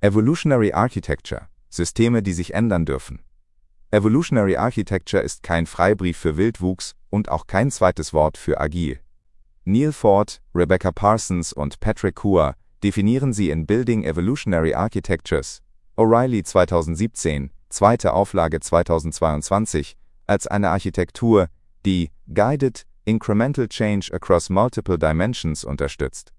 Evolutionary Architecture – Systeme, die sich ändern dürfen. Evolutionary Architecture ist kein Freibrief für Wildwuchs und auch kein zweites Wort für agil. Neil Ford, Rebecca Parsons und Patrick Hua definieren sie in Building Evolutionary Architectures, O'Reilly 2017, zweite Auflage 2022, als eine Architektur, die Guided Incremental Change Across Multiple Dimensions unterstützt.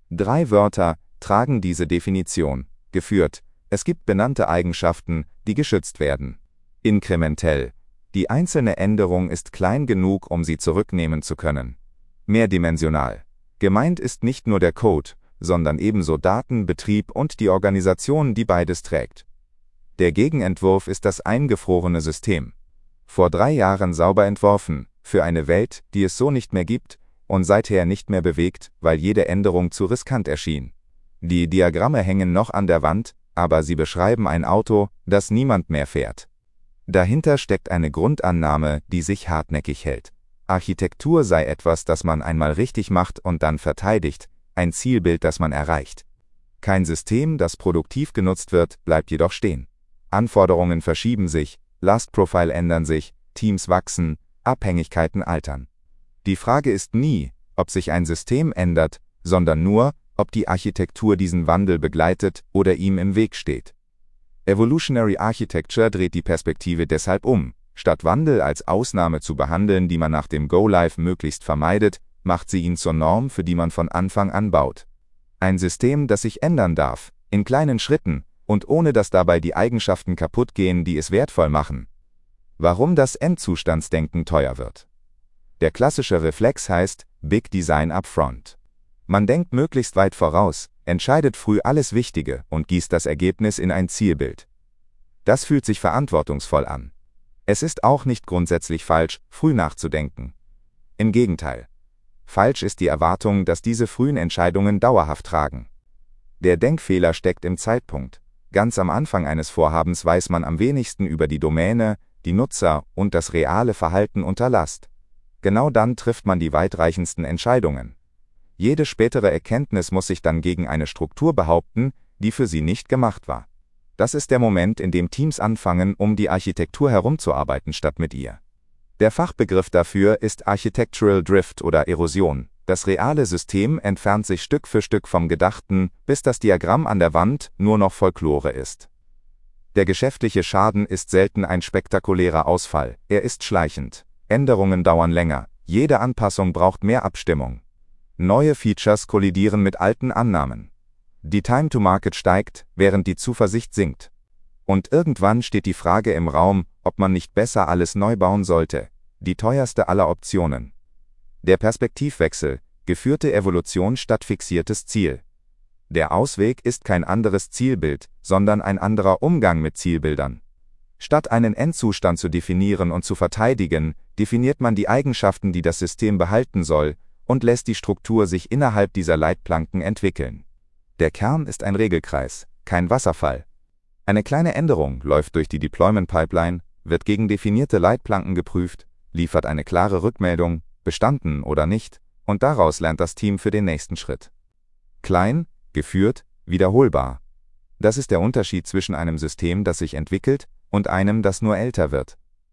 3 Wörter tragen diese Definition, geführt, es gibt benannte Eigenschaften, die geschützt werden. Inkrementell, die einzelne Änderung ist klein genug, um sie zurücknehmen zu können. Mehrdimensional, gemeint ist nicht nur der Code, sondern ebenso Daten, Betrieb und die Organisation, die beides trägt. Der Gegenentwurf ist das eingefrorene System. Vor 3 Jahren sauber entworfen, für eine Welt, die es so nicht mehr gibt und seither nicht mehr bewegt, weil jede Änderung zu riskant erschien. Die Diagramme hängen noch an der Wand, aber sie beschreiben ein Auto, das niemand mehr fährt. Dahinter steckt eine Grundannahme, die sich hartnäckig hält. Architektur sei etwas, das man einmal richtig macht und dann verteidigt, ein Zielbild, das man erreicht. Kein System, das produktiv genutzt wird, bleibt jedoch stehen. Anforderungen verschieben sich, Lastprofile ändern sich, Teams wachsen, Abhängigkeiten altern. Die Frage ist nie, ob sich ein System ändert, sondern nur, ob die Architektur diesen Wandel begleitet oder ihm im Weg steht. Evolutionary Architecture dreht die Perspektive deshalb um. Statt Wandel als Ausnahme zu behandeln, die man nach dem Go-Live möglichst vermeidet, macht sie ihn zur Norm, für die man von Anfang an baut. Ein System, das sich ändern darf, in kleinen Schritten und ohne dass dabei die Eigenschaften kaputt gehen, die es wertvoll machen. Warum das Endzustandsdenken teuer wird. Der klassische Reflex heißt Big Design Upfront. Man denkt möglichst weit voraus, entscheidet früh alles Wichtige und gießt das Ergebnis in ein Zielbild. Das fühlt sich verantwortungsvoll an. Es ist auch nicht grundsätzlich falsch, früh nachzudenken. Im Gegenteil. Falsch ist die Erwartung, dass diese frühen Entscheidungen dauerhaft tragen. Der Denkfehler steckt im Zeitpunkt. Ganz am Anfang eines Vorhabens weiß man am wenigsten über die Domäne, die Nutzer und das reale Verhalten unter Last. Genau dann trifft man die weitreichendsten Entscheidungen. Jede spätere Erkenntnis muss sich dann gegen eine Struktur behaupten, die für sie nicht gemacht war. Das ist der Moment, in dem Teams anfangen, um die Architektur herumzuarbeiten statt mit ihr. Der Fachbegriff dafür ist Architectural Drift oder Erosion. Das reale System entfernt sich Stück für Stück vom Gedachten, bis das Diagramm an der Wand nur noch Folklore ist. Der geschäftliche Schaden ist selten ein spektakulärer Ausfall, er ist schleichend. Änderungen dauern länger, jede Anpassung braucht mehr Abstimmung. Neue Features kollidieren mit alten Annahmen. Die Time to Market steigt, während die Zuversicht sinkt. Und irgendwann steht die Frage im Raum, ob man nicht besser alles neu bauen sollte, die teuerste aller Optionen. Der Perspektivwechsel, geführte Evolution statt fixiertes Ziel. Der Ausweg ist kein anderes Zielbild, sondern ein anderer Umgang mit Zielbildern. Statt einen Endzustand zu definieren und zu verteidigen, definiert man die Eigenschaften, die das System behalten soll, und lässt die Struktur sich innerhalb dieser Leitplanken entwickeln. Der Kern ist ein Regelkreis, kein Wasserfall. Eine kleine Änderung läuft durch die Deployment Pipeline, wird gegen definierte Leitplanken geprüft, liefert eine klare Rückmeldung, bestanden oder nicht, und daraus lernt das Team für den nächsten Schritt. Klein, geführt, wiederholbar. Das ist der Unterschied zwischen einem System, das sich entwickelt, und einem, das nur älter wird.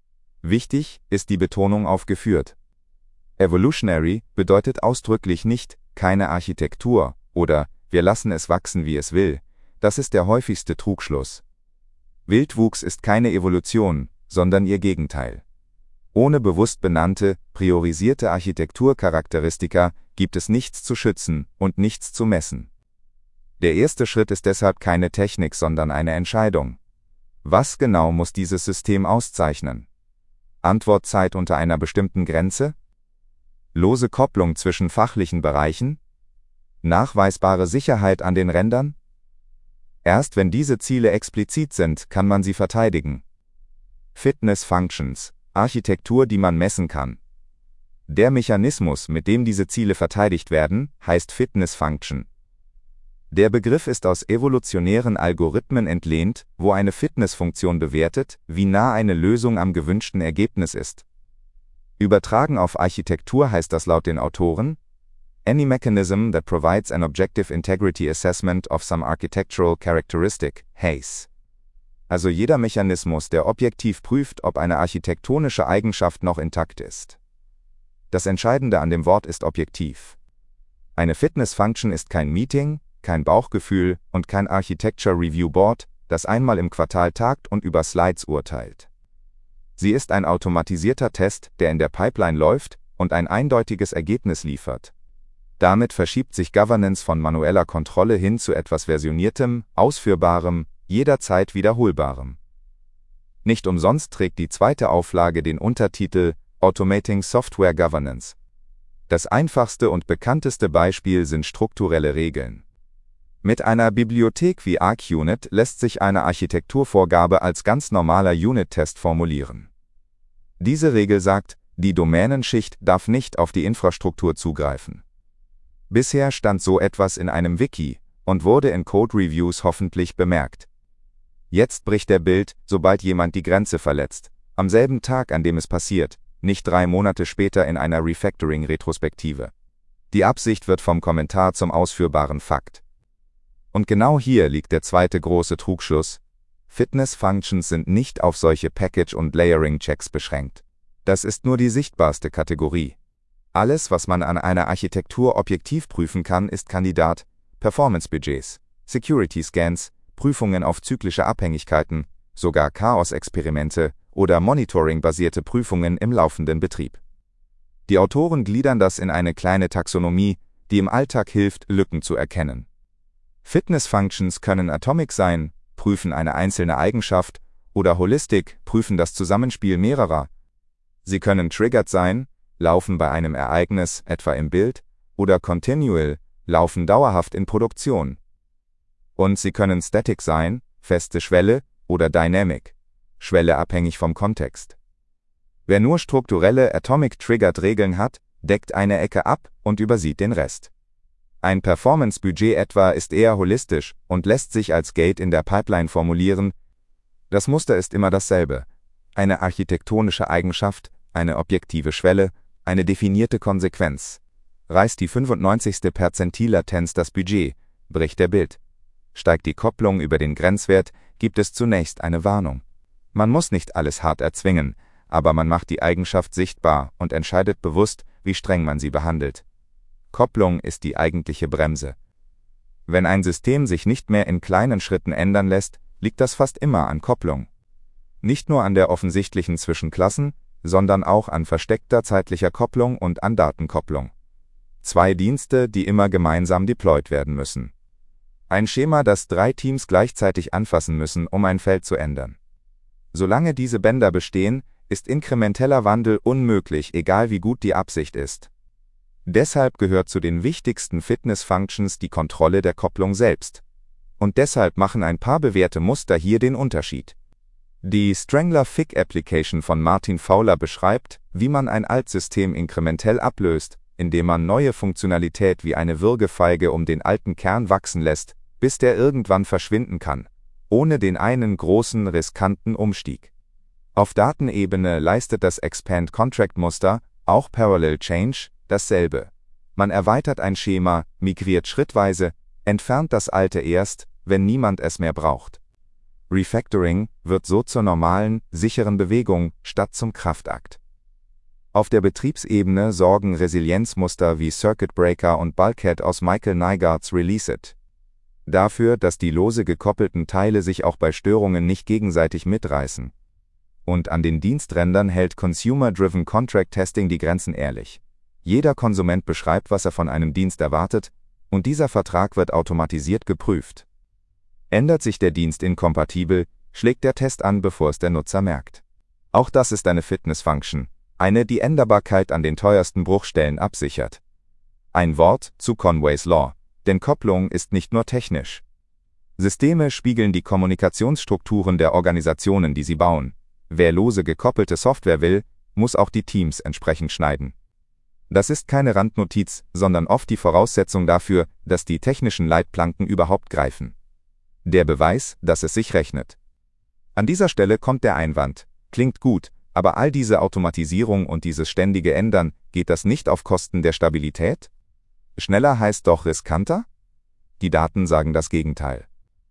Wichtig ist die Betonung auf geführt. Evolutionary bedeutet ausdrücklich nicht keine Architektur oder wir lassen es wachsen, wie es will. Das ist der häufigste Trugschluss. Wildwuchs ist keine Evolution, sondern ihr Gegenteil. Ohne bewusst benannte, priorisierte Architekturcharakteristika gibt es nichts zu schützen und nichts zu messen. Der erste Schritt ist deshalb keine Technik, sondern eine Entscheidung. Was genau muss dieses System auszeichnen? Antwortzeit unter einer bestimmten Grenze? Lose Kopplung zwischen fachlichen Bereichen? Nachweisbare Sicherheit an den Rändern? Erst wenn diese Ziele explizit sind, kann man sie verteidigen. Fitness Functions, Architektur, die man messen kann. Der Mechanismus, mit dem diese Ziele verteidigt werden, heißt Fitness Function. Der Begriff ist aus evolutionären Algorithmen entlehnt, wo eine Fitnessfunktion bewertet, wie nah eine Lösung am gewünschten Ergebnis ist. Übertragen auf Architektur heißt das laut den Autoren: any mechanism that provides an objective integrity assessment of some architectural characteristic, HACE. Also jeder Mechanismus, der objektiv prüft, ob eine architektonische Eigenschaft noch intakt ist. Das Entscheidende an dem Wort ist objektiv. Eine Fitness Function ist kein Meeting, kein Bauchgefühl und kein Architecture Review Board, das einmal im Quartal tagt und über Slides urteilt. Sie ist ein automatisierter Test, der in der Pipeline läuft und ein eindeutiges Ergebnis liefert. Damit verschiebt sich Governance von manueller Kontrolle hin zu etwas Versioniertem, Ausführbarem, jederzeit Wiederholbarem. Nicht umsonst trägt die zweite Auflage den Untertitel Automating Software Governance. Das einfachste und bekannteste Beispiel sind strukturelle Regeln. Mit einer Bibliothek wie ArcUnit lässt sich eine Architekturvorgabe als ganz normaler Unit-Test formulieren. Diese Regel sagt, die Domänenschicht darf nicht auf die Infrastruktur zugreifen. Bisher stand so etwas in einem Wiki und wurde in Code-Reviews hoffentlich bemerkt. Jetzt bricht der Bild, sobald jemand die Grenze verletzt, am selben Tag, an dem es passiert, nicht 3 Monate später in einer Refactoring-Retrospektive. Die Absicht wird vom Kommentar zum ausführbaren Fakt. Und genau hier liegt der zweite große Trugschluss: Fitness-Functions sind nicht auf solche Package- und Layering-Checks beschränkt. Das ist nur die sichtbarste Kategorie. Alles, was man an einer Architektur objektiv prüfen kann, ist Kandidat: Performance-Budgets, Security-Scans, Prüfungen auf zyklische Abhängigkeiten, sogar Chaos-Experimente oder Monitoring-basierte Prüfungen im laufenden Betrieb. Die Autoren gliedern das in eine kleine Taxonomie, die im Alltag hilft, Lücken zu erkennen. Fitness-Functions können Atomic sein, prüfen eine einzelne Eigenschaft, oder Holistic, prüfen das Zusammenspiel mehrerer. Sie können Triggered sein, laufen bei einem Ereignis, etwa im Bild, oder Continual, laufen dauerhaft in Produktion. Und sie können Static sein, feste Schwelle, oder Dynamic, Schwelle abhängig vom Kontext. Wer nur strukturelle Atomic-Triggered-Regeln hat, deckt eine Ecke ab und übersieht den Rest. Ein Performance-Budget etwa ist eher holistisch und lässt sich als Gate in der Pipeline formulieren. Das Muster ist immer dasselbe: eine architektonische Eigenschaft, eine objektive Schwelle, eine definierte Konsequenz. Reißt die 95. Perzentil-Latenz das Budget, bricht der Bild. Steigt die Kopplung über den Grenzwert, gibt es zunächst eine Warnung. Man muss nicht alles hart erzwingen, aber man macht die Eigenschaft sichtbar und entscheidet bewusst, wie streng man sie behandelt. Kopplung ist die eigentliche Bremse. Wenn ein System sich nicht mehr in kleinen Schritten ändern lässt, liegt das fast immer an Kopplung. Nicht nur an der offensichtlichen zwischen Klassen, sondern auch an versteckter zeitlicher Kopplung und an Datenkopplung. 2 Dienste, die immer gemeinsam deployed werden müssen. Ein Schema, das 3 Teams gleichzeitig anfassen müssen, um ein Feld zu ändern. Solange diese Bänder bestehen, ist inkrementeller Wandel unmöglich, egal wie gut die Absicht ist. Deshalb gehört zu den wichtigsten Fitness-Functions die Kontrolle der Kopplung selbst. Und deshalb machen ein paar bewährte Muster hier den Unterschied. Die Strangler-Fig-Application von Martin Fowler beschreibt, wie man ein Altsystem inkrementell ablöst, indem man neue Funktionalität wie eine Würgefeige um den alten Kern wachsen lässt, bis der irgendwann verschwinden kann, ohne den einen großen, riskanten Umstieg. Auf Datenebene leistet das Expand-Contract-Muster, auch Parallel Change, dasselbe. Man erweitert ein Schema, migriert schrittweise, entfernt das alte erst, wenn niemand es mehr braucht. Refactoring wird so zur normalen, sicheren Bewegung statt zum Kraftakt. Auf der Betriebsebene sorgen Resilienzmuster wie Circuit Breaker und Bulkhead aus Michael Nygaards Release It dafür, dass die lose gekoppelten Teile sich auch bei Störungen nicht gegenseitig mitreißen. Und an den Diensträndern hält Consumer-Driven Contract Testing die Grenzen ehrlich. Jeder Konsument beschreibt, was er von einem Dienst erwartet, und dieser Vertrag wird automatisiert geprüft. Ändert sich der Dienst inkompatibel, schlägt der Test an, bevor es der Nutzer merkt. Auch das ist eine Fitness-Function, eine, die Änderbarkeit an den teuersten Bruchstellen absichert. Ein Wort zu Conway's Law, denn Kopplung ist nicht nur technisch. Systeme spiegeln die Kommunikationsstrukturen der Organisationen, die sie bauen. Wer lose gekoppelte Software will, muss auch die Teams entsprechend schneiden. Das ist keine Randnotiz, sondern oft die Voraussetzung dafür, dass die technischen Leitplanken überhaupt greifen. Der Beweis, dass es sich rechnet. An dieser Stelle kommt der Einwand: Klingt gut, aber all diese Automatisierung und dieses ständige Ändern, geht das nicht auf Kosten der Stabilität? Schneller heißt doch riskanter? Die Daten sagen das Gegenteil.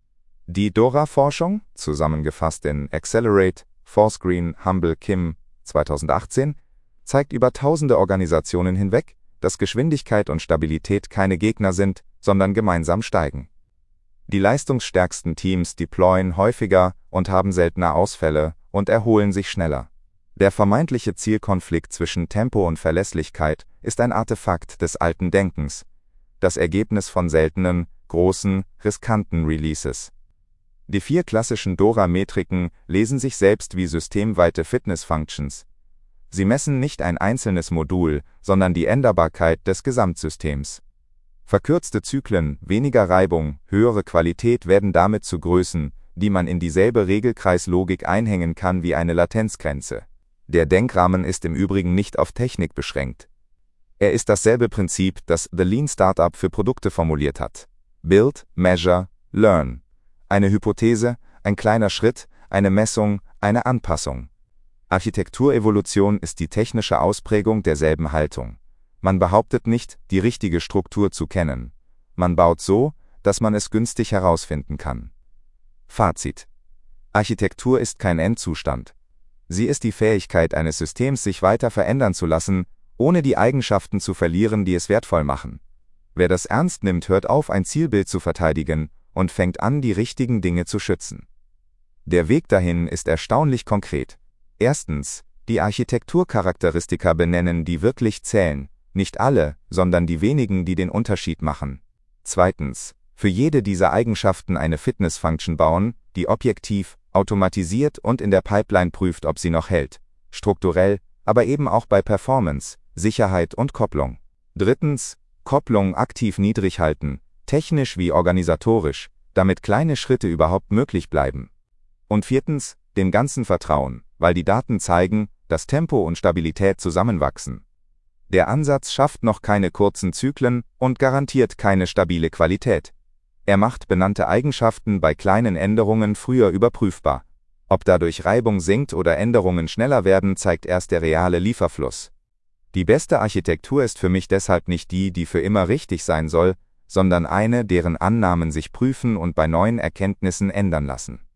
Die DORA-Forschung, zusammengefasst in Accelerate, Forscreen, Humble, Kim 2018, zeigt über tausende Organisationen hinweg, dass Geschwindigkeit und Stabilität keine Gegner sind, sondern gemeinsam steigen. Die leistungsstärksten Teams deployen häufiger und haben seltener Ausfälle und erholen sich schneller. Der vermeintliche Zielkonflikt zwischen Tempo und Verlässlichkeit ist ein Artefakt des alten Denkens, das Ergebnis von seltenen, großen, riskanten Releases. Die 4 klassischen DORA-Metriken lesen sich selbst wie systemweite Fitness-Functions. Sie messen nicht ein einzelnes Modul, sondern die Änderbarkeit des Gesamtsystems. Verkürzte Zyklen, weniger Reibung, höhere Qualität werden damit zu Größen, die man in dieselbe Regelkreislogik einhängen kann wie eine Latenzgrenze. Der Denkrahmen ist im Übrigen nicht auf Technik beschränkt. Er ist dasselbe Prinzip, das The Lean Startup für Produkte formuliert hat. Build, Measure, Learn. Eine Hypothese, ein kleiner Schritt, eine Messung, eine Anpassung. Architekturevolution ist die technische Ausprägung derselben Haltung. Man behauptet nicht, die richtige Struktur zu kennen. Man baut so, dass man es günstig herausfinden kann. Fazit: Architektur ist kein Endzustand. Sie ist die Fähigkeit eines Systems, sich weiter verändern zu lassen, ohne die Eigenschaften zu verlieren, die es wertvoll machen. Wer das ernst nimmt, hört auf, ein Zielbild zu verteidigen und fängt an, die richtigen Dinge zu schützen. Der Weg dahin ist erstaunlich konkret. Erstens, die Architekturcharakteristika benennen, die wirklich zählen, nicht alle, sondern die wenigen, die den Unterschied machen. Zweitens, für jede dieser Eigenschaften eine Fitness-Function bauen, die objektiv, automatisiert und in der Pipeline prüft, ob sie noch hält. Strukturell, aber eben auch bei Performance, Sicherheit und Kopplung. Drittens, Kopplung aktiv niedrig halten, technisch wie organisatorisch, damit kleine Schritte überhaupt möglich bleiben. Und viertens, dem Ganzen vertrauen, weil die Daten zeigen, dass Tempo und Stabilität zusammenwachsen. Der Ansatz schafft noch keine kurzen Zyklen und garantiert keine stabile Qualität. Er macht benannte Eigenschaften bei kleinen Änderungen früher überprüfbar. Ob dadurch Reibung sinkt oder Änderungen schneller werden, zeigt erst der reale Lieferfluss. Die beste Architektur ist für mich deshalb nicht die, die für immer richtig sein soll, sondern eine, deren Annahmen sich prüfen und bei neuen Erkenntnissen ändern lassen.